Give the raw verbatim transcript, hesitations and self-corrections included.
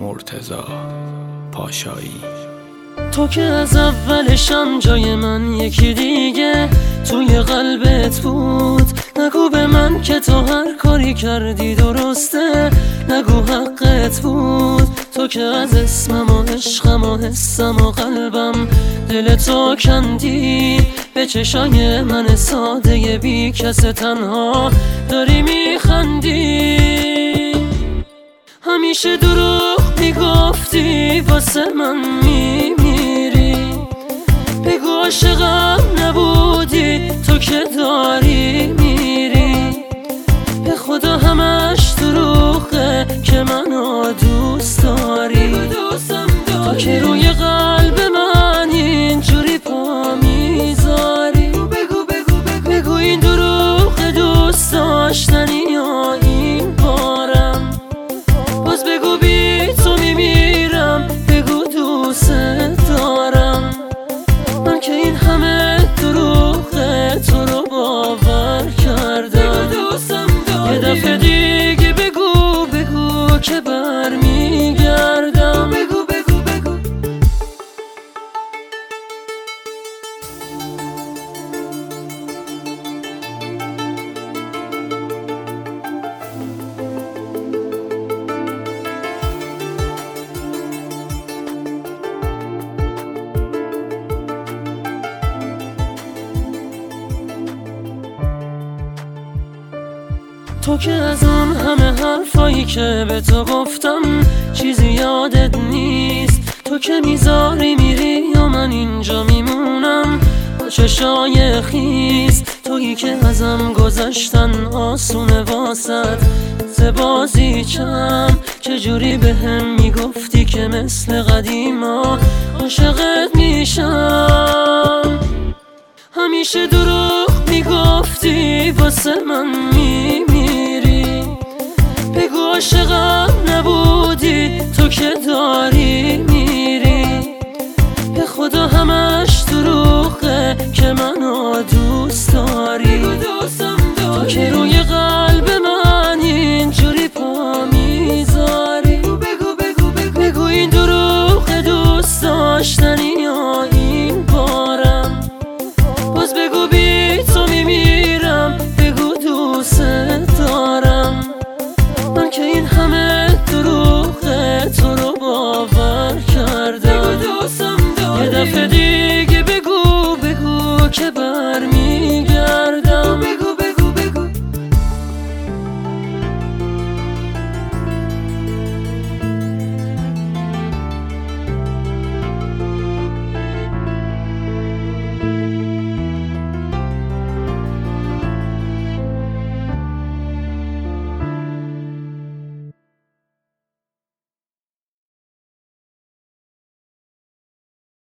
مرتضی پاشایی. تو که از اولشم جای من یکی دیگه توی قلبت بود. نگو به من که تو هر کاری کردی درسته، نگو حقت بود. تو که از اسمم و عشقم و حسم و قلبم دل تو کندی. به چشای من ساده بی کس تنها داری میخندی. همیشه دروغ میگفتی واسه من میمیری. بگو عاشقم نبودی تو که داری میری. به خدا همش دروغه که منو دوست داری. تو که روی قلب من اینجوری پا میذاری. بگو بگو بگو بگو این دروغ دوست داشتنی یا این بارم. باز بگو بی تو میمیرم. بگو دوست دارم. من که این همه دروغه تو رو باور کردم. یه دفعه دیگه بگو بگو که برمیگردم. بگو بگو بگو تو که از اون همه حرفایی که به تو گفتم چیزی یادت نیست. تو که میذاری میری یا من اینجا میمونم با چشای خیس. تویی که ازم گذشتن آسونه واسد ز بازیچم. چجوری به هم میگفتی که مثل قدیما عاشقت میشم. همیشه دروغ میگفتی واسه من میمیری. بگو عاشقم نبود